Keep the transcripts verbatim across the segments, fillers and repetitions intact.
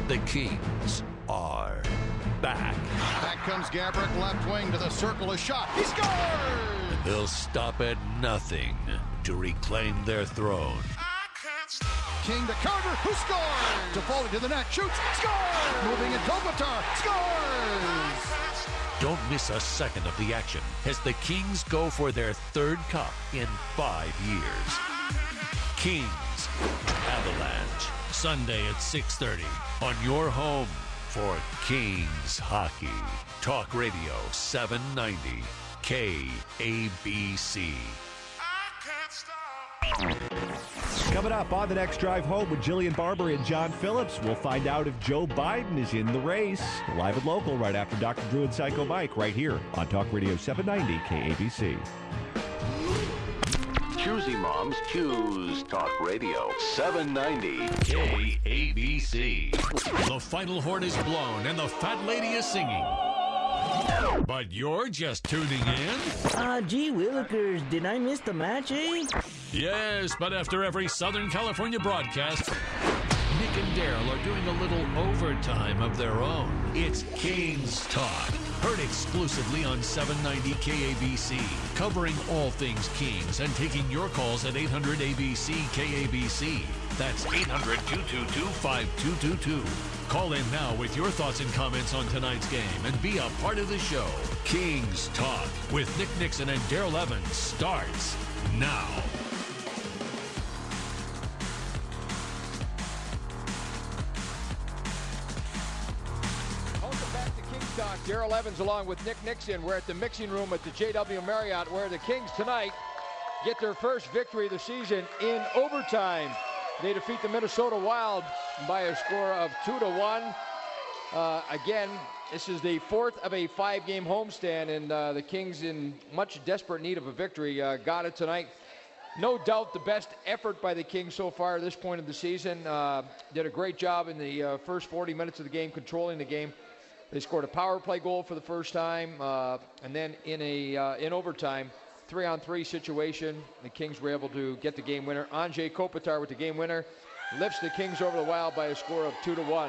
The Kings are back. Back comes Gabrick, left wing to the circle, a shot. He scores! They'll stop at nothing to reclaim their throne. King to Carter, who scores? Toffoli to the net, shoots, scores! Moving in, Kopitar, scores! Don't miss a second of the action as the Kings go for their third cup in five years. Kings Avalanche, Sunday at six thirty on your home for Kings hockey. Talk Radio seven ninety K A B C. Coming up on the next drive home with Jillian Barber and John Phillips, we'll find out if Joe Biden is in the race. Live and local right after Doctor Drew and Psycho Mike right here on Talk Radio seven ninety K A B C. Choosy moms choose Talk Radio seven ninety K A B C. The final horn is blown and the fat lady is singing. But you're just tuning in? Ah, uh, gee willikers, did I miss the match, eh? Yes, but after every Southern California broadcast, Nick and Daryl are doing a little overtime of their own. It's Kings Talk, heard exclusively on seven ninety K A B C, covering all things Kings and taking your calls at eight hundred A B C K A B C. That's eight hundred, two two two, five two two two. Call in now with your thoughts and comments on tonight's game and be a part of the show. Kings Talk with Nick Nixon and Daryl Evans starts now. Welcome back to Kings Talk. Daryl Evans along with Nick Nixon. We're at the mixing room at the J W Marriott where the Kings tonight get their first victory of the season in overtime. They defeat the Minnesota Wild by a score of two to one. Uh, again, this is the fourth of a five-game homestand, and uh, the Kings, in much desperate need of a victory, uh, got it tonight. No doubt the best effort by the Kings so far at this point of the season. Uh, did a great job in the uh, first forty minutes of the game, controlling the game. They scored a power play goal for the first time, uh, and then in a uh, in overtime, three-on-three situation, the Kings were able to get the game winner. Anze Kopitar with the game winner lifts the Kings over the Wild by a score of two to one.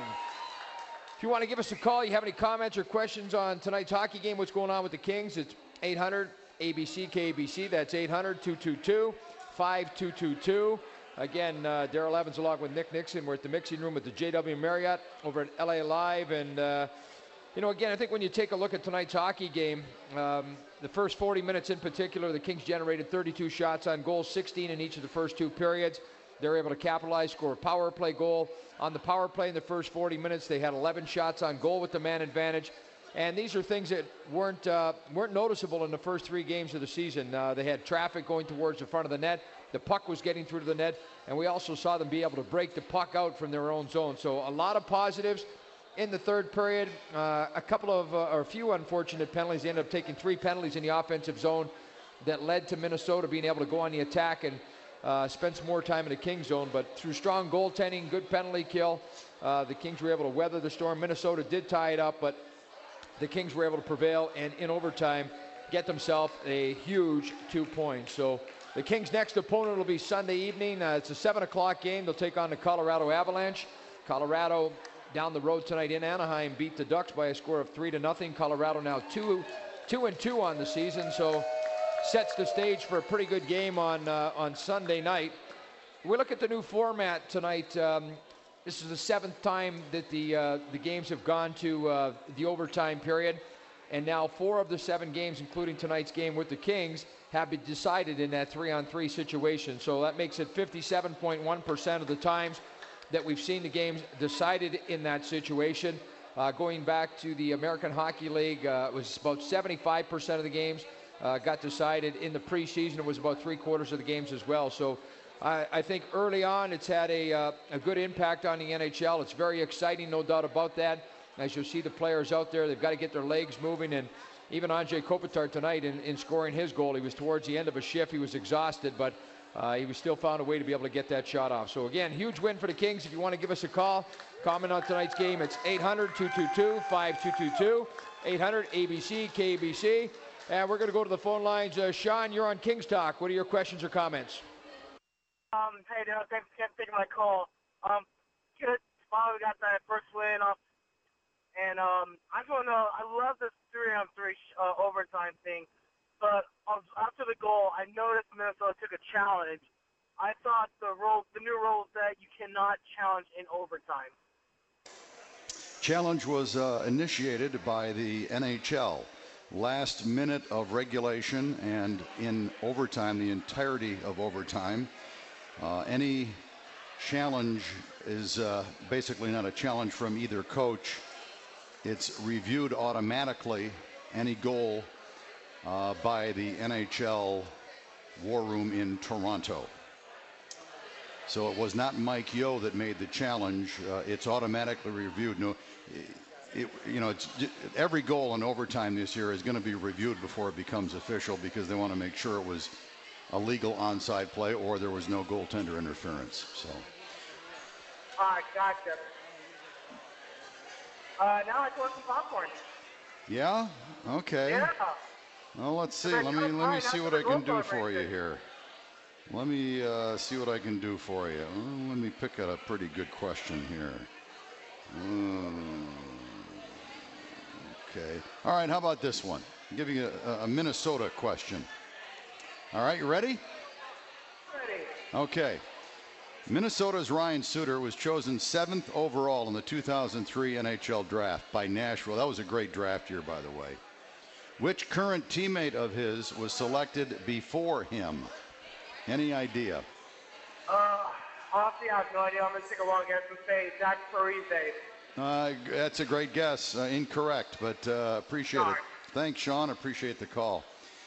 If you want to give us a call, you have any comments or questions on tonight's hockey game, what's going on with the Kings, it's eight hundred A B C K A B C. That's eight hundred, two two two, five two two two. Again, uh, Daryl Evans along with Nick Nixon. We're at the mixing room at the J W Marriott over at L A Live. And, uh, you know, again, I think when you take a look at tonight's hockey game, um, the first forty minutes in particular, the Kings generated thirty-two shots on goal, sixteen in each of the first two periods. They were able to capitalize, score a power play goal. On the power play in the first forty minutes, they had eleven shots on goal with the man advantage. And these are things that weren't uh, weren't noticeable in the first three games of the season. Uh, they had traffic going towards the front of the net. The puck was getting through to the net. And we also saw them be able to break the puck out from their own zone. So a lot of positives in the third period. Uh, a couple of, uh, or a few unfortunate penalties. They ended up taking three penalties in the offensive zone that led to Minnesota being able to go on the attack and uh, spend some more time in the Kings zone. But through strong goaltending, good penalty kill, uh, the Kings were able to weather the storm. Minnesota did tie it up, but the Kings were able to prevail and in overtime get themselves a huge two points. So the Kings' next opponent will be Sunday evening. Uh, it's a seven o'clock game. They'll take on the Colorado Avalanche. Colorado down the road tonight in Anaheim beat the Ducks by a score of three to nothing. Colorado now two, two and two on the season, so sets the stage for a pretty good game on uh, on Sunday night. We look at the new format tonight. Um, this is the seventh time that the uh, the games have gone to uh, the overtime period, and now four of the seven games, including tonight's game with the Kings, have been decided in that three-on-three situation. So that makes it fifty-seven point one percent of the times that we've seen the games decided in that situation. Uh, going back to the American Hockey League, uh, it was about seventy-five percent of the games uh, got decided. In the preseason, it was about three quarters of the games as well. So I, I think early on it's had a, uh, a good impact on the N H L. It's very exciting, no doubt about that. As you'll see the players out there, they've got to get their legs moving. And even Anze Kopitar tonight in, in scoring his goal, he was towards the end of a shift. He was exhausted, but Uh, he was still found a way to be able to get that shot off. So again, huge win for the Kings. If you want to give us a call, comment on tonight's game, it's eight hundred, two two two, five two two two, eight hundred A B C K A B C. And we're going to go to the phone lines. Uh, Sean, you're on Kings Talk. What are your questions or comments? Um, hey, Dale, thanks for taking my call. Um, finally got that first win off. And um, I just want to know, I love this three-on-three uh, overtime thing, but after the goal, I noticed Minnesota took a challenge. I thought the rule, the new rule that you cannot challenge in overtime. Challenge was uh, initiated by the N H L. Last minute of regulation and in overtime, the entirety of overtime. Uh, any challenge is uh, basically not a challenge from either coach. It's reviewed automatically, any goal, uh, by the N H L War Room in Toronto. So it was not Mike Yeo that made the challenge. Uh, it's automatically reviewed. No, it, you know, it's every goal in overtime this year is going to be reviewed before it becomes official because they want to make sure it was a legal onside play or there was no goaltender interference. So. All right, gotcha. Uh, now I want some popcorn. Yeah. Okay. Yeah. Well, let's see. Let me let me see what I can do for you here. Let me uh, see what I can do for you. Well, let me pick out a pretty good question here. Mm, okay. All right. How about this one? I'll give you a, a Minnesota question. All right. You ready? Ready. Okay. Minnesota's Ryan Suter was chosen seventh overall in the two thousand three N H L draft by Nashville. That was a great draft year, by the way. Which current teammate of his was selected before him? Any idea? Uh, honestly, I have no idea. I'm going to take a long guess and say Zach Parise. Uh, that's a great guess. Uh, incorrect, but uh, appreciate Sorry. it. Thanks, Sean. Appreciate the call.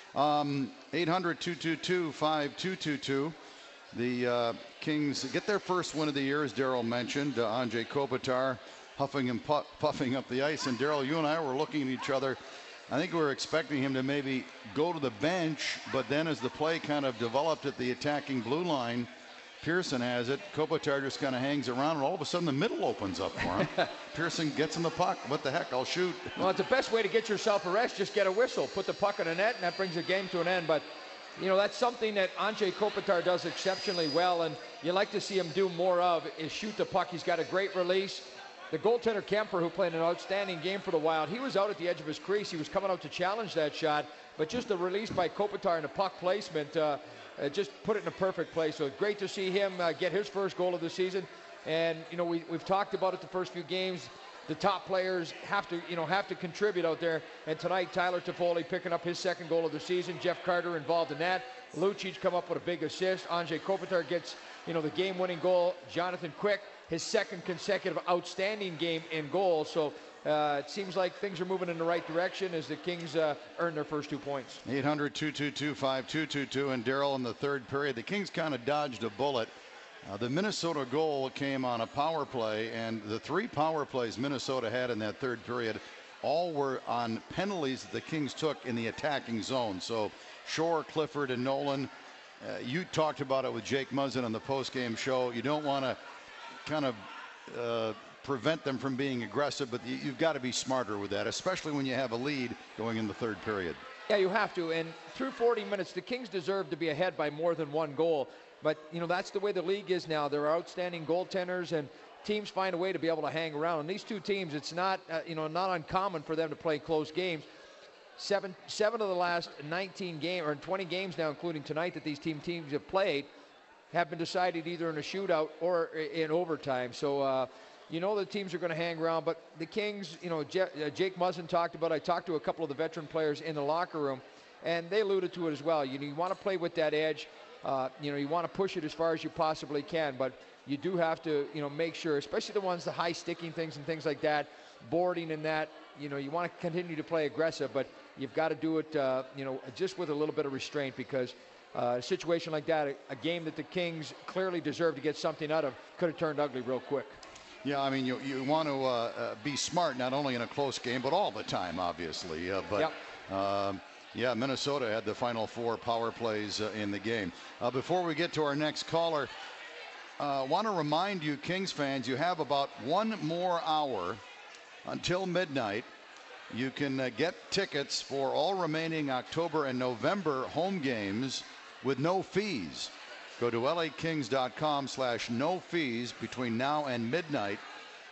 Um, eight hundred, two two two, five two two two. The uh, Kings get their first win of the year, as Daryl mentioned. Uh, Anze Kopitar huffing and pu- puffing up the ice. And Daryl, you and I were looking at each other. I think we were expecting him to maybe go to the bench, but then as the play kind of developed at the attacking blue line, Pearson has it. Kopitar just kind of hangs around, and all of a sudden the middle opens up for him. Pearson gets in the puck. What the heck? I'll shoot. Well, it's the best way to get yourself a rest. Just get a whistle, put the puck in the net, and that brings the game to an end. But you know, that's something that Anze Kopitar does exceptionally well, and you like to see him do more of, is shoot the puck. He's got a great release. The goaltender Kemper, who played an outstanding game for the Wild, he was out at the edge of his crease. He was coming out to challenge that shot, but just the release by Kopitar and the puck placement uh, uh, just put it in a perfect place. So great to see him uh, get his first goal of the season. And, you know, we, we've talked about it the first few games. The top players have to, you know, have to contribute out there. And tonight, Tyler Toffoli picking up his second goal of the season. Jeff Carter involved in that. Lucic come up with a big assist. Anze Kopitar gets, you know, the game-winning goal. Jonathan Quick, his second consecutive outstanding game in goal. So uh, it seems like things are moving in the right direction as the Kings uh, earn their first two points. eight hundred, two two two, five two two two. And Daryl in the third period. The Kings kind of dodged a bullet. Uh, the Minnesota goal came on a power play, and the three power plays Minnesota had in that third period all were on penalties that the Kings took in the attacking zone. So Shore, Clifford, and Nolan, uh, you talked about it with Jake Muzzin on the postgame show. You don't want to kind of uh, prevent them from being aggressive, but you, you've got to be smarter with that, especially when you have a lead going in the third period. Yeah, you have to. And through forty minutes, the Kings deserve to be ahead by more than one goal. But, you know, that's the way the league is now. There are outstanding goaltenders, and teams find a way to be able to hang around. And these two teams, it's not, uh, you know, not uncommon for them to play close games. Seven, seven of the last nineteen games, or twenty games now, including tonight, that these team teams have played, have been decided either in a shootout or in overtime. So, uh, you know the teams are going to hang around. But the Kings, you know, Je- uh, Jake Muzzin talked about, I talked to a couple of the veteran players in the locker room, and they alluded to it as well. You know, you want to play with that edge. Uh, you know, you want to push it as far as you possibly can, but you do have to, you know, make sure, especially the ones, the high sticking things and things like that, boarding and that, you know, you want to continue to play aggressive, but you've got to do it, uh, you know, just with a little bit of restraint, because uh, a situation like that, a, a game that the Kings clearly deserve to get something out of, could have turned ugly real quick. Yeah, I mean, you, you want to uh, uh, be smart, not only in a close game, but all the time, obviously. Uh, but. Yep. Um, Yeah, Minnesota had the final four power plays uh, in the game. Uh, before we get to our next caller, I uh, want to remind you, Kings fans, you have about one more hour until midnight. You can uh, get tickets for all remaining October and November home games with no fees. Go to L A Kings dot com slash no fees between now and midnight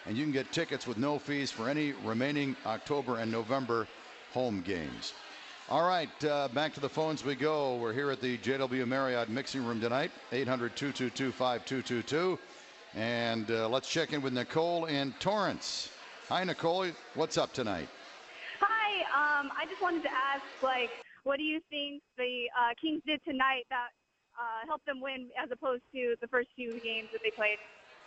and you can get tickets with no fees for any remaining October and November home games. All right, uh, back to the phones we go. We're here at the J W Marriott mixing room tonight, eight hundred, two two two, five two two two. And uh, let's check in with Nicole in Torrance. Hi, Nicole. What's up tonight? Hi. Um, I just wanted to ask, like, what do you think the uh, Kings did tonight that uh, helped them win as opposed to the first few games that they played?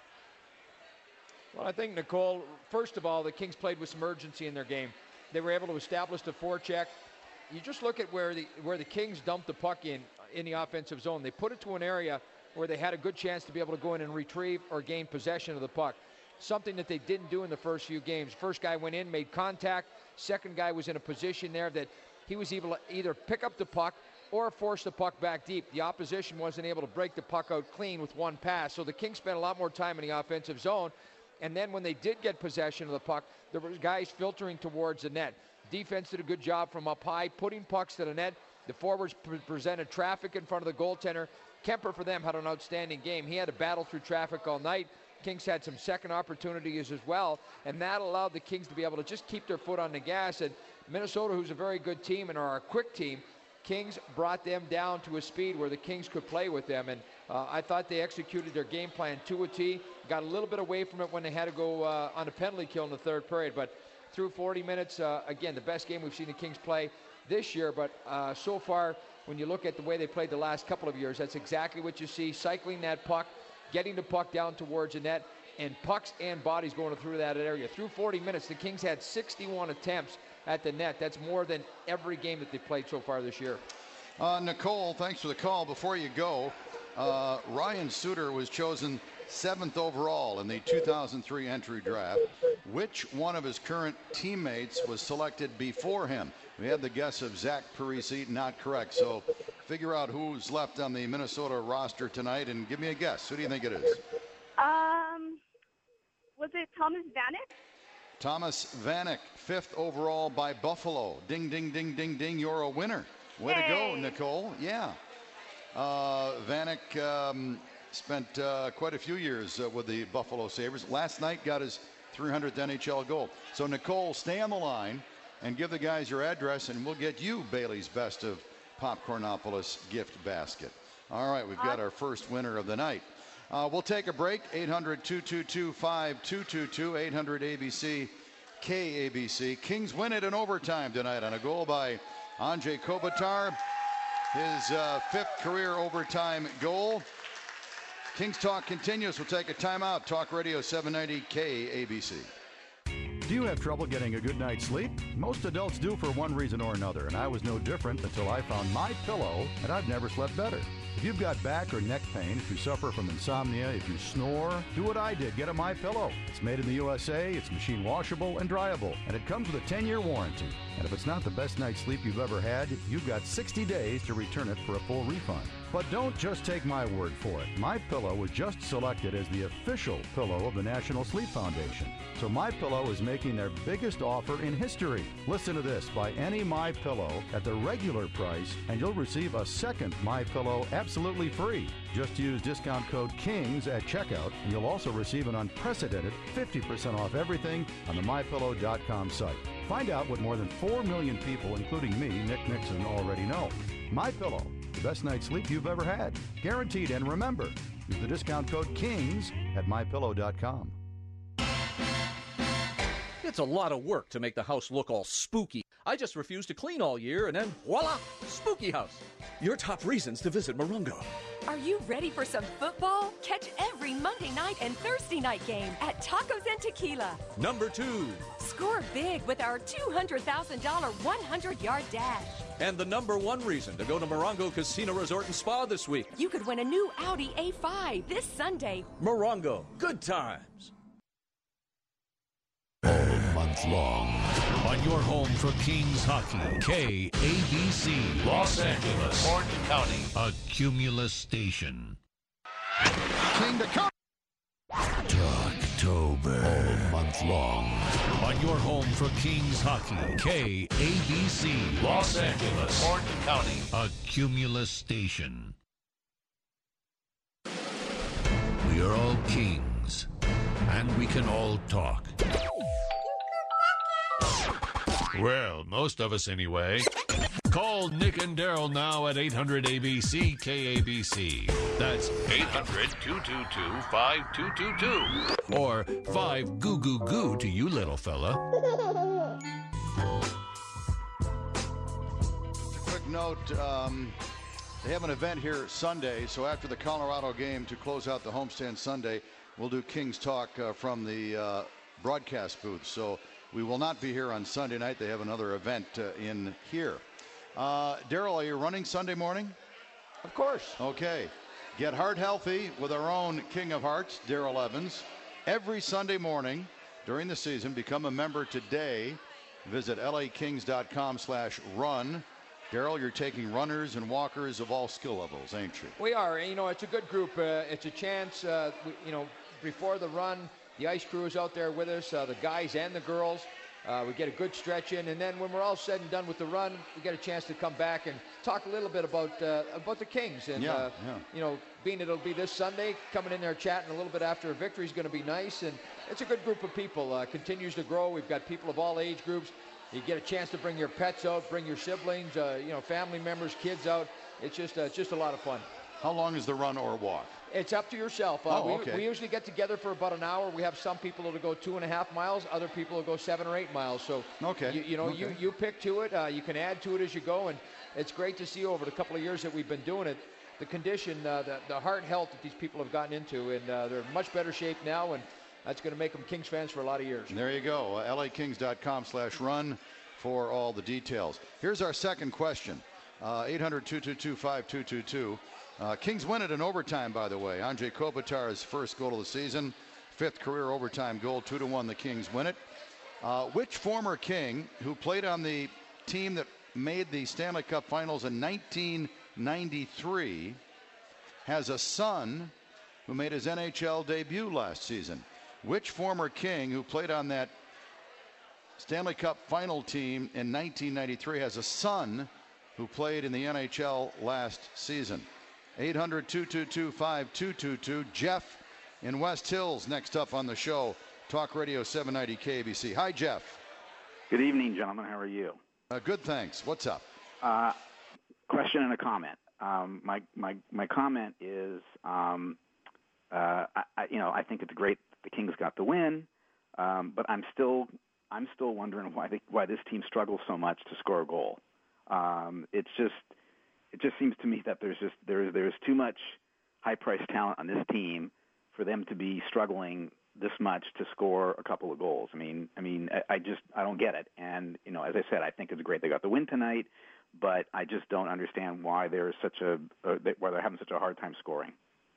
Well, I think, Nicole, first of all, the Kings played with some urgency in their game. They were able to establish the forecheck. You just look at where the where the Kings dumped the puck in in the offensive zone. They put it to an area where they had a good chance to be able to go in and retrieve or gain possession of the puck, something that they didn't do in the first few games. First guy went in, made contact. Second guy was in a position there that he was able to either pick up the puck or force the puck back deep. The opposition wasn't able to break the puck out clean with one pass, so the Kings spent a lot more time in the offensive zone. And then when they did get possession of the puck, there were guys filtering towards the net. Defense did a good job from up high, putting pucks to the net. The forwards pre- presented traffic in front of the goaltender. Kemper, for them, had an outstanding game. He had to battle through traffic all night. Kings had some second opportunities as well, and that allowed the Kings to be able to just keep their foot on the gas. And Minnesota, who's a very good team and are a quick team, Kings brought them down to a speed where the Kings could play with them. And uh, I thought they executed their game plan to a T. Got a little bit away from it when they had to go uh, on a penalty kill in the third period. But through forty minutes, uh, again, the best game we've seen the Kings play this year. But uh, so far, when you look at the way they played the last couple of years, that's exactly what you see. Cycling that puck, getting the puck down towards the net, and pucks and bodies going through that area. Through forty minutes, the Kings had sixty-one attempts at the net. That's more than every game that they've played so far this year. Uh, Nicole, thanks for the call. Before you go, uh, Ryan Suter was chosen seventh overall in the two thousand three entry draft. Which one of his current teammates was selected before him? We had the guess of Zach Parise, not correct. So figure out who's left on the Minnesota roster tonight and give me a guess. Who do you think it is? Um, was it Thomas Vanek? Thomas Vanek, fifth overall by Buffalo. Ding, ding, ding, ding, ding. You're a winner. Way hey. to go, Nicole. Yeah. Uh, Vanek um, spent uh, quite a few years uh, with the Buffalo Sabres. Last night got his three hundredth N H L goal. So, Nicole, stay on the line and give the guys your address, and we'll get you Bailey's Best of Popcornopolis gift basket. All right, we've got our first winner of the night. Uh, we'll take a break. eight hundred, two two two, five two two two, eight hundred A B C, K A B C. Kings win it in overtime tonight on a goal by Andrei Kopitar. His uh, fifth career overtime goal. Kings Talk continues. We'll take a timeout. Talk Radio seven ninety K A B C. Do you have trouble getting a good night's sleep? Most adults do for one reason or another, and I was no different until I found MyPillow, and I've never slept better. If you've got back or neck pain, if you suffer from insomnia, if you snore, do what I did. Get a MyPillow. It's made in the U S A, it's machine washable and dryable, and it comes with a ten-year warranty. And if it's not the best night's sleep you've ever had, you've got sixty days to return it for a full refund. But don't just take my word for it. MyPillow was just selected as the official pillow of the National Sleep Foundation. So MyPillow is making their biggest offer in history. Listen to this. Buy any MyPillow at the regular price, and you'll receive a second MyPillow absolutely free. Just use discount code KINGS at checkout, and you'll also receive an unprecedented fifty percent off everything on the my pillow dot com site. Find out what more than four million people, including me, Nick Nixon, already know. MyPillow, the best night's sleep you've ever had. Guaranteed, and remember, use the discount code KINGS at my pillow dot com. It's a lot of work to make the house look all spooky. I just refuse to clean all year, and then voila, spooky house. Your top reasons to visit Morongo. Are you ready for some football? Catch every Monday night and Thursday night game at Tacos and Tequila. Number two. Score big with our two hundred thousand dollars hundred-yard dash. And the number one reason to go to Morongo Casino Resort and Spa this week. You could win a new Audi A five this Sunday. Morongo, good times. All month long. On your home for Kings hockey, K A B C, Los Angeles, Orange County, a Cumulus station. King to come. Talktober. All month long. On your home for Kings hockey, K A B C, Los Angeles, Orange County, a Cumulus station. We are all kings and we can all talk. Well, most of us anyway. Call Nick and Daryl now at eight hundred A B C K A B C. That's eight hundred, two two two, five two two two. Or five goo goo goo to you, little fella. Just a quick note, um, they have an event here Sunday, so after the Colorado game to close out the homestand Sunday, we'll do Kings Talk uh, from the uh, broadcast booth. So we will not be here on Sunday night. They have another event uh, in here. Uh, Daryl, are you running Sunday morning? Of course. Okay. Get heart healthy with our own King of Hearts, Daryl Evans. Every Sunday morning during the season, become a member today. Visit L A Kings dot com slash run. Daryl, you're taking runners and walkers of all skill levels, ain't you? We are. You know, it's a good group. Uh, it's a chance, uh, we, you know, before the run, the ice crew is out there with us, uh, the guys and the girls. Uh, we get a good stretch in, and then when we're all said and done with the run, we get a chance to come back and talk a little bit about uh, about the Kings. And, yeah, uh, yeah. you know, being it'll be this Sunday, coming in there chatting a little bit after a victory is going to be nice. And it's a good group of people. Uh, continues to grow. We've got people of all age groups. You get a chance to bring your pets out, bring your siblings, uh, you know, family members, kids out. It's just, uh, it's just a lot of fun. How long is the run or walk? It's up to yourself. Uh, oh, we, okay. we usually get together for about an hour. We have some people that'll go two and a half miles. Other people will go seven or eight miles. So, okay. you, you know, okay. you, you pick to it. Uh, you can add to it as you go. And it's great to see over the couple of years that we've been doing it, the condition, uh, the, the heart health that these people have gotten into. And uh, they're in much better shape now. And that's going to make them Kings fans for a lot of years. There you go. Uh, L A Kings dot com slash run for all the details. Here's our second question. Uh, eight hundred, two two two, five two two two. Uh, Kings win it in overtime, by the way. Andre Kopitar's first goal of the season, fifth career overtime goal, two to one. The Kings win it. Uh, which former King who played on the team that made the Stanley Cup Finals in nineteen ninety-three has a son who made his N H L debut last season? Which former King who played on that Stanley Cup Final team in nineteen ninety-three has a son who played in the N H L last season? eight hundred, two two two, five two two two. Jeff in West Hills next up on the show. Talk Radio seven ninety K A B C. Hi, Jeff. Good evening, gentlemen. How are you? Uh, good, thanks. What's up? Uh, question and a comment. Um, my, my, my comment is, um, uh, I, I, you know, I think it's great the Kings got the win, um, but I'm still, I'm still wondering why they, why this team struggles so much to score a goal. Um, it's just. It just seems to me that there's just there's there's too much high-priced talent on this team for them to be struggling this much to score a couple of goals. I mean, I mean, I, I just I don't get it. And you know, as I said, I think it's great they got the win tonight, but I just don't understand why there's such a uh, why they're having such a hard time scoring.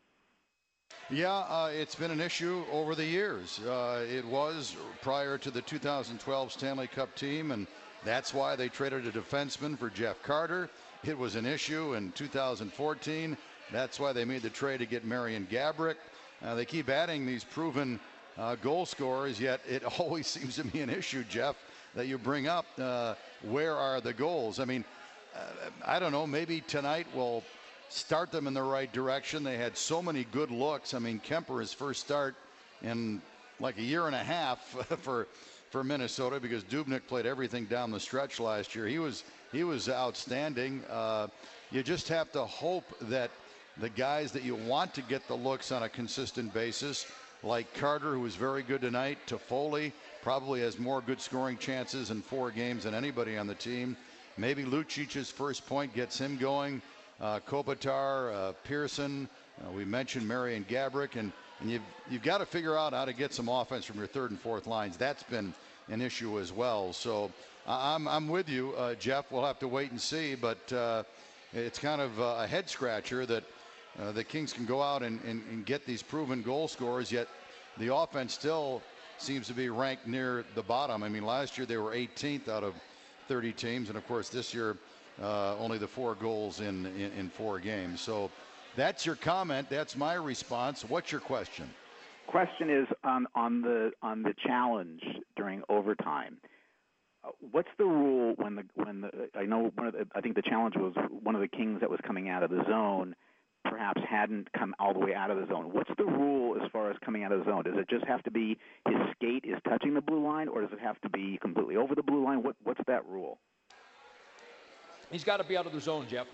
Yeah, uh, it's been an issue over the years. Uh, it was prior to the two thousand twelve Stanley Cup team, and that's why they traded a defenseman for Jeff Carter. It was an issue in two thousand fourteen. That's why they made the trade to get Marian Gaborik. Uh, they keep adding these proven uh, goal scorers, yet it always seems to be an issue, Jeff, that you bring up. Uh, where are the goals? I mean, uh, I don't know. Maybe tonight will start them in the right direction. They had so many good looks. I mean, Kemper, his first start in like a year and a half for for Minnesota, because Dubnyk played everything down the stretch last year. He was he was outstanding. Uh, you just have to hope that the guys that you want to get the looks on a consistent basis, like Carter, who was very good tonight, Toffoli probably has more good scoring chances in four games than anybody on the team. Maybe Lucic's first point gets him going. Uh, Kopitar, uh, Pearson, uh, we mentioned Marian Gaborik, and, and you've, you've got to figure out how to get some offense from your third and fourth lines. That's been an issue as well. So uh, I'm, I'm with you, uh, Jeff. We'll have to wait and see, but uh, it's kind of uh, a head scratcher that uh, the Kings can go out and, and, and get these proven goal scorers, yet the offense still seems to be ranked near the bottom. I mean, last year they were eighteenth out of thirty teams, and of course this year uh, only the four goals in, in, in four games. So that's your comment. That's my response. What's your question? Question is on, on the on the challenge during overtime. Uh, what's the rule when the when the I know one of the, I think the challenge was one of the Kings that was coming out of the zone perhaps hadn't come all the way out of the zone. What's the rule as far as coming out of the zone? Does it just have to be his skate is touching the blue line, or does it have to be completely over the blue line? What, what's that rule? He's got to be out of the zone, Jeff.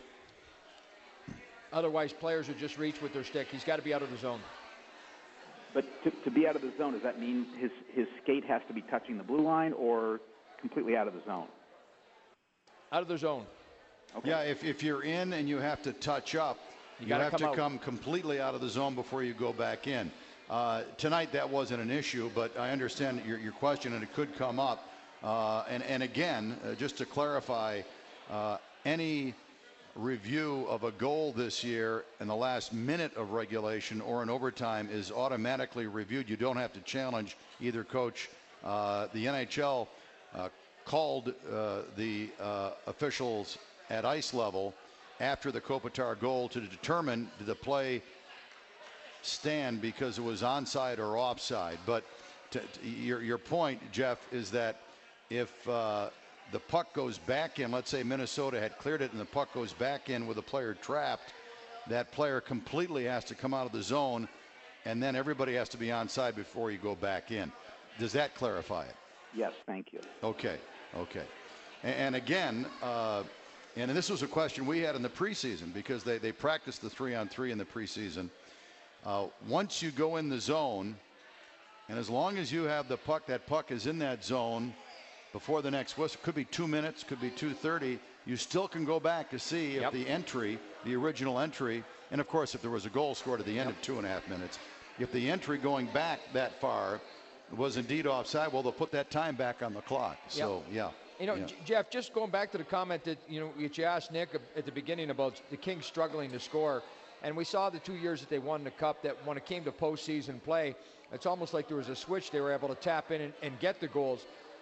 Otherwise, players would just reach with their stick. He's got to be out of the zone. But to, to be out of the zone, does that mean his, his skate has to be touching the blue line or completely out of the zone? Out of the zone. Okay. Yeah, if, if you're in and you have to touch up, you, you have come to out. come completely out of the zone before you go back in. Uh, tonight that wasn't an issue, but I understand your, your question, and it could come up. Uh, and, and again, uh, just to clarify, uh, any review of a goal this year in the last minute of regulation or in overtime is automatically reviewed. You don't have to challenge either coach. Uh, the N H L uh, called uh, the uh, officials at ice level after the Kopitar goal to determine did the play stand because it was onside or offside. But to, to your, your point, Jeff, is that if uh, the puck goes back in, let's say Minnesota had cleared it and the puck goes back in with a player trapped, that player completely has to come out of the zone, and then everybody has to be onside before you go back in. Does that clarify it? Yes, thank you. Okay, okay. And, and again, uh, and this was a question we had in the preseason because they, they practiced the three-on-three in the preseason. Uh, once you go in the zone, and as long as you have the puck, that puck is in that zone before the next whistle, could be two minutes, could be two thirty, you still can go back to see if yep. the entry, the original entry, and of course if there was a goal scored at the end yep. of two and a half minutes, if the entry going back that far was indeed offside, well, they'll put that time back on the clock. So, yep. yeah. You know, yeah. Jeff, just going back to the comment that, you know, that you asked Nick at the beginning about the Kings struggling to score, and we saw the two years that they won the Cup, that when it came to postseason play, it's almost like there was a switch. They were able to tap in and, and get the goals.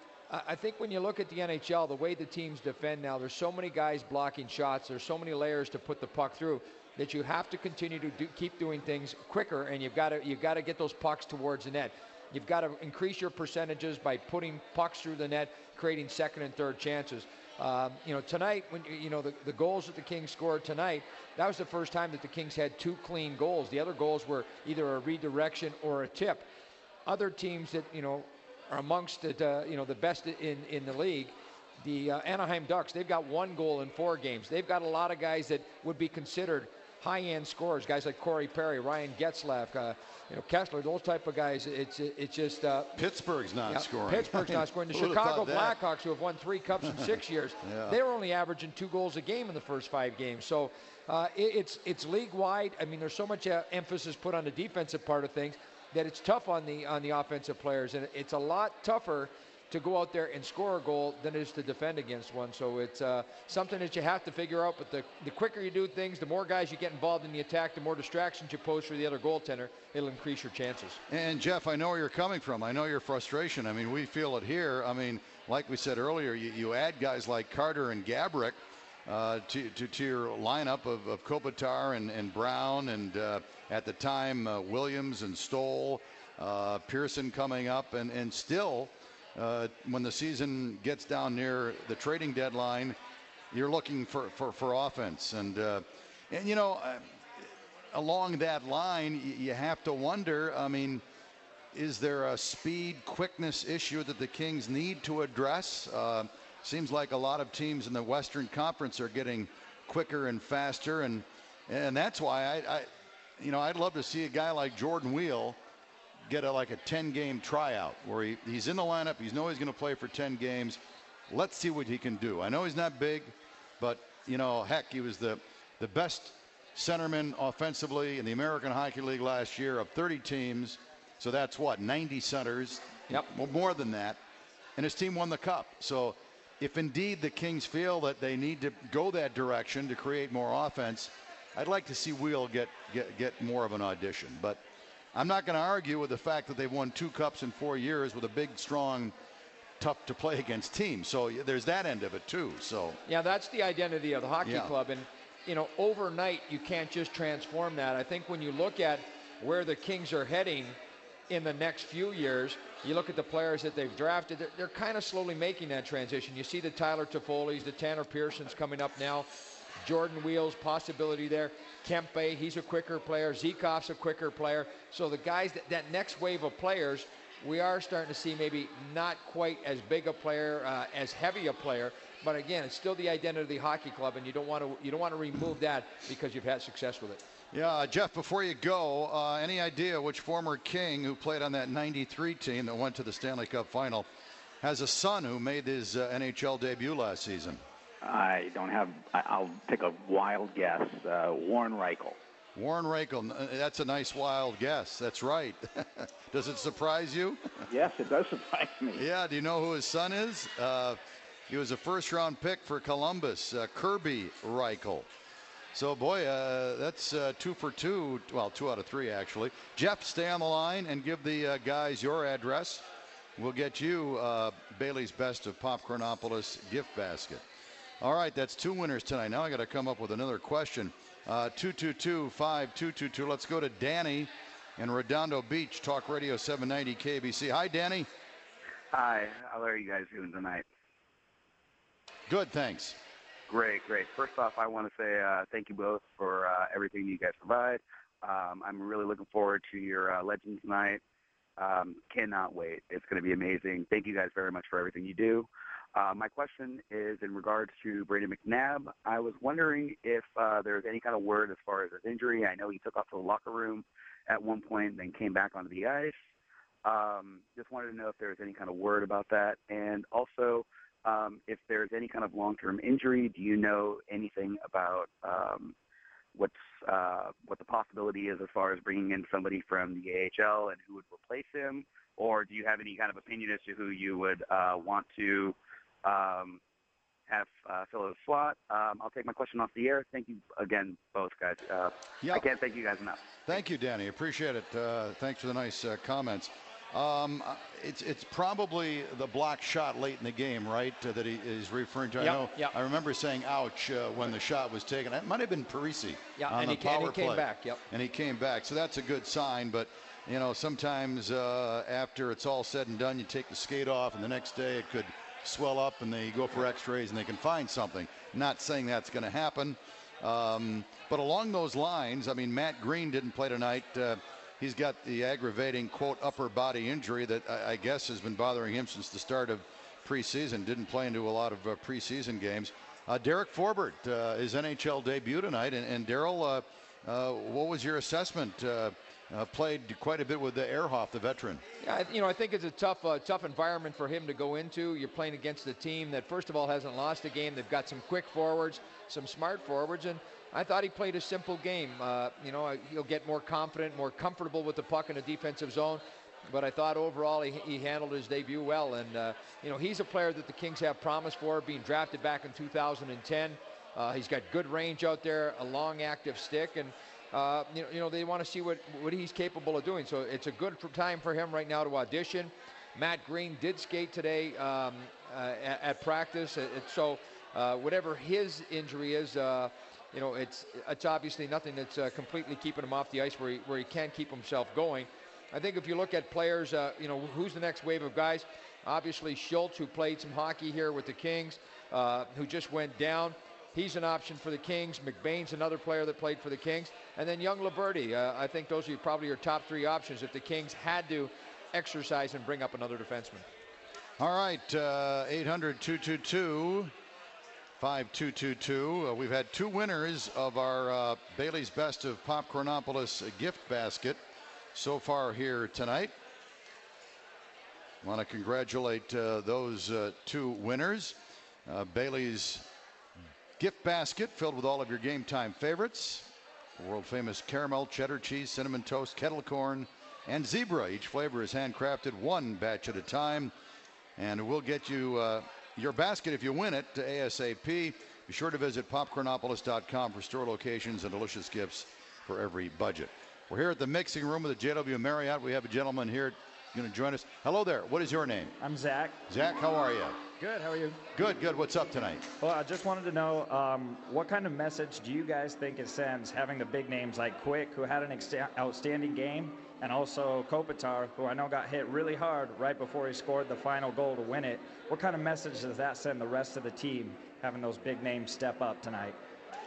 I think when you look at the N H L, the way the teams defend now, there's so many guys blocking shots, there's so many layers to put the puck through that you have to continue to do, keep doing things quicker, and you've got to you've got to get those pucks towards the net. You've got to increase your percentages by putting pucks through the net, creating second and third chances. Um, you know, tonight, when you know the, the goals that the Kings scored tonight, that was the first time that the Kings had two clean goals. The other goals were either a redirection or a tip. Other teams that, you know, are amongst the, uh, you know, the best in, in the league, the uh, Anaheim Ducks, they've got one goal in four games. They've got a lot of guys that would be considered high-end scorers, guys like Corey Perry, Ryan Getzlaff, uh, you know, Kessler, those type of guys. It's it's just uh, Pittsburgh's not yeah, scoring. Pittsburgh's not scoring. The Chicago Blackhawks, who have won three cups in six years, yeah. they were only averaging two goals a game in the first five games. So uh, it, it's it's league-wide. I mean, there's so much uh, emphasis put on the defensive part of things that it's tough on the on the offensive players, and it's a lot tougher to go out there and score a goal than it is to defend against one. So it's uh, something that you have to figure out. But the, the quicker you do things, the more guys you get involved in the attack, the more distractions you pose for the other goaltender, it'll increase your chances. And Jeff, I know where you're coming from. I know your frustration. I mean, we feel it here. I mean, like we said earlier, you, you add guys like Carter and Gaborik uh, to, to, to your lineup of, of Kopitar and, and Brown, and uh, at the time uh, Williams and Stoll, uh, Pearson coming up, and, and still, Uh, when the season gets down near the trading deadline, you're looking for, for, for offense. And, uh, and you know, uh, along that line, y- you have to wonder, I mean, is there a speed, quickness issue that the Kings need to address? Uh, seems like a lot of teams in the Western Conference are getting quicker and faster. And, and that's why, I, I, you know, I'd love to see a guy like Jordan Wheel get a, like a ten-game tryout where he, he's in the lineup. He's know he's going to play for ten games. Let's see what he can do. I know he's not big, but, you know, heck, he was the, the best centerman offensively in the American Hockey League last year of thirty teams. So that's what, ninety centers? Yep. Well, more than that. And his team won the Cup. So if indeed the Kings feel that they need to go that direction to create more offense, I'd like to see Wheel get, get, get more of an audition. But I'm not going to argue with the fact that they've won two Cups in four years with a big, strong, tough to play against team. So there's that end of it too. So yeah, that's the identity of the hockey yeah. club. And, you know, overnight you can't just transform that. I think when you look at where the Kings are heading in the next few years, you look at the players that they've drafted, they're, they're kind of slowly making that transition. You see the Tyler Toffoli's, the Tanner Pearsons coming up now. Jordan Wheels, possibility there. Kempe, he's a quicker player. Zekoff's a quicker player. So the guys, that, that next wave of players, we are starting to see maybe not quite as big a player, uh, as heavy a player. But again, it's still the identity of the hockey club, and you don't want to you don't want to remove that because you've had success with it. Yeah, uh, Jeff, before you go, uh, any idea which former King who played on that ninety-three team that went to the Stanley Cup final has a son who made his uh, N H L debut last season? I don't have. I, I'll take a wild guess. Uh, Warren Reichel. Warren Reichel. That's a nice wild guess. That's right. Does it surprise you? Yes, it does surprise me. Yeah. Do you know who his son is? Uh, he was a first-round pick for Columbus, uh, Kirby Reichel. So, boy, uh, that's uh, two for two. Well, two out of three, actually. Jeff, stay on the line and give the uh, guys your address. We'll get you uh, Bailey's Best of Popcornopolis gift basket. All right, that's two winners tonight. Now I got to come up with another question. Uh, two two two, five two two two. Let's go to Danny in Redondo Beach, Talk Radio seven ninety K B C. Hi, Danny. Hi. How are you guys doing tonight? Good, thanks. Great, great. First off, I want to say uh, thank you both for uh, everything you guys provide. Um, I'm really looking forward to your uh, Legends Night. Um, cannot wait. It's going to be amazing. Thank you guys very much for everything you do. Uh, my question is in regards to Brady McNabb. I was wondering if uh, there's any kind of word as far as his injury. I know he took off to the locker room at one point and then came back onto the ice. Um, just wanted to know if there was any kind of word about that. And also, um, if there's any kind of long-term injury, do you know anything about um, what's uh, what the possibility is as far as bringing in somebody from the A H L and who would replace him? Or do you have any kind of opinion as to who you would uh, want to Um, have uh, fill a slot? Um, I'll take my question off the air. Thank you again, both guys. Uh, yep. I can't thank you guys enough. Thank you, Danny. Appreciate it. Uh, thanks for the nice uh, comments. Um, it's it's probably the block shot late in the game, right? Uh, that he is referring to. Yep, I know. yep. I remember saying "ouch" uh, when the shot was taken. It might have been Parisi Yeah, on and the he, came, power and he came play. back. Yep. And he came back, so that's a good sign. But you know, sometimes uh, after it's all said and done, you take the skate off, and the next day it could swell up and they go for x-rays and they can find something. Not saying that's going to happen. Um, but along those lines, I mean, Matt Green didn't play tonight. Uh, he's got the aggravating, quote, upper body injury that I, I guess has been bothering him since the start of preseason. Didn't play into a lot of uh, preseason games. Uh, Derek Forbort, uh, his N H L debut tonight. And, and Daryl, uh, uh, what was your assessment? Uh, Uh, played quite a bit with the Ehrhoff, the veteran. Yeah, you know, I think it's a tough, uh, tough environment for him to go into. You're playing against a team that, first of all, hasn't lost a game. They've got some quick forwards, some smart forwards, and I thought he played a simple game. Uh, you know, he'll get more confident, more comfortable with the puck in the defensive zone. But I thought overall he, he handled his debut well, and uh, you know, he's a player that the Kings have promise for, being drafted back in two thousand ten. Uh, he's got good range out there, a long active stick, and Uh, you know, you know, they want to see what, what he's capable of doing. So it's a good time for him right now to audition. Matt Green did skate today um, uh, at, at practice. It, it, so uh, whatever his injury is, uh, you know, it's it's obviously nothing that's uh, completely keeping him off the ice where he, where he can't keep himself going. I think if you look at players, uh, you know, who's the next wave of guys? Obviously Schultz, who played some hockey here with the Kings, uh, who just went down. He's an option for the Kings. McBain's another player that played for the Kings. And then young Liberty. Uh, I think those are probably your top three options if the Kings had to exercise and bring up another defenseman. All right, uh, eight hundred, two two two, five two two two. Uh, we've had two winners of our uh, Bailey's Best of Popcornopolis gift basket so far here tonight. I want to congratulate uh, those uh, two winners. Uh, Bailey's gift basket filled with all of your game time favorites. World famous caramel, cheddar cheese, cinnamon toast, kettle corn, and zebra. Each flavor is handcrafted one batch at a time. And we'll get you uh, your basket if you win it to ASAP. Be sure to visit popcornopolis dot com for store locations and delicious gifts for every budget. We're here at the mixing room of the J W Marriott. We have a gentleman here going to join us. Hello there. What is your name? I'm Zach. Zach, how are you? Good. How are you? Good, good. What's up tonight? Well, I just wanted to know um, what kind of message do you guys think it sends having the big names like Quick, who had an ex- outstanding game, and also Kopitar, who I know got hit really hard right before he scored the final goal to win it. What kind of message does that send the rest of the team, having those big names step up tonight?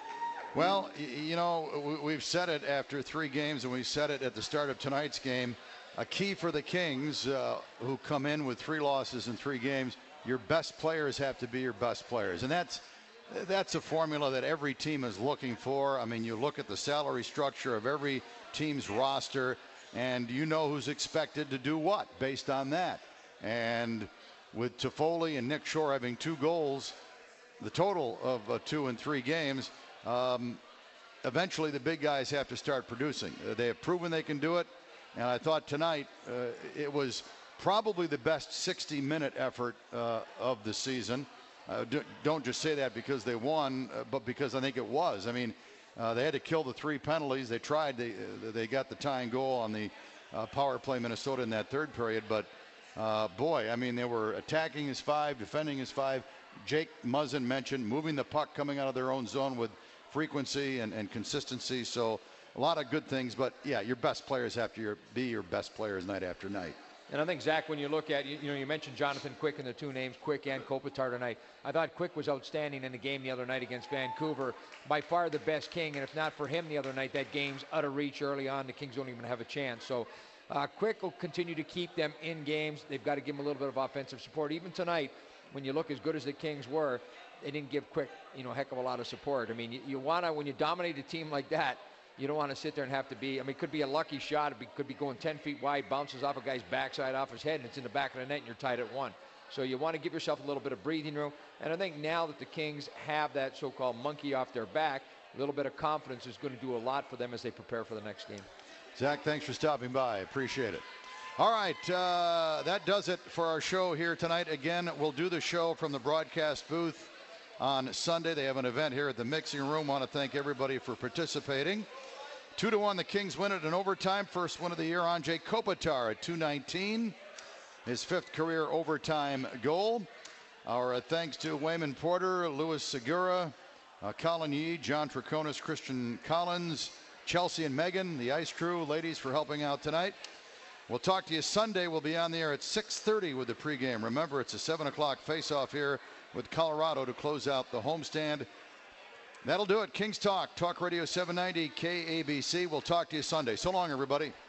Well, you know, we've said it after three games, and we said it at the start of tonight's game. A key for the Kings, uh, who come in with three losses in three games, your best players have to be your best players. And that's that's a formula that every team is looking for. I mean, you look at the salary structure of every team's roster, and you know who's expected to do what based on that. And with Toffoli and Nick Shore having two goals, the total of uh, two and three games, um, eventually the big guys have to start producing. Uh, they have proven they can do it, and I thought tonight uh, it was probably the best sixty minute effort uh, of the season. Uh, d- don't just say that because they won, uh, but because I think it was. I mean, uh, they had to kill the three penalties. They tried. They uh, they got the tying goal on the uh, power play, Minnesota, in that third period. But uh, boy, I mean, they were attacking his five, defending his five. Jake Muzzin mentioned moving the puck, coming out of their own zone with frequency and, and consistency. So a lot of good things. But yeah, your best players have to your, be your best players night after night. And I think, Zach, when you look at, you, you know, you mentioned Jonathan Quick and the two names, Quick and Kopitar tonight. I thought Quick was outstanding in the game the other night against Vancouver. By far the best King, and if not for him the other night, that game's out of reach early on. The Kings don't even have a chance. So uh, Quick will continue to keep them in games. They've got to give him a little bit of offensive support. Even tonight, when you look as good as the Kings were, they didn't give Quick, you know, a heck of a lot of support. I mean, you, you want to, when you dominate a team like that, you don't want to sit there and have to be, I mean, it could be a lucky shot. It be, could be going ten feet wide, bounces off a guy's backside, off his head, and it's in the back of the net, and you're tied at one. So you want to give yourself a little bit of breathing room. And I think now that the Kings have that so-called monkey off their back, a little bit of confidence is going to do a lot for them as they prepare for the next game. Zach, thanks for stopping by. Appreciate it. All right, uh, that does it for our show here tonight. Again, we'll do the show from the broadcast booth on Sunday. They have an event here at the mixing room. Want to thank everybody for participating. Two to one, the Kings win it in overtime. First win of the year, Anze Kopitar at two nineteen. His fifth career overtime goal. Our uh, thanks to Wayman Porter, Louis Segura, uh, Colin Yee, John Traconis, Christian Collins, Chelsea and Megan, the ice crew, ladies, for helping out tonight. We'll talk to you Sunday. We'll be on the air at six thirty with the pregame. Remember, it's a seven o'clock face-off here with Colorado to close out the homestand. That'll do it. Kings Talk, Talk Radio seven ninety K A B C. We'll talk to you Sunday. So long, everybody.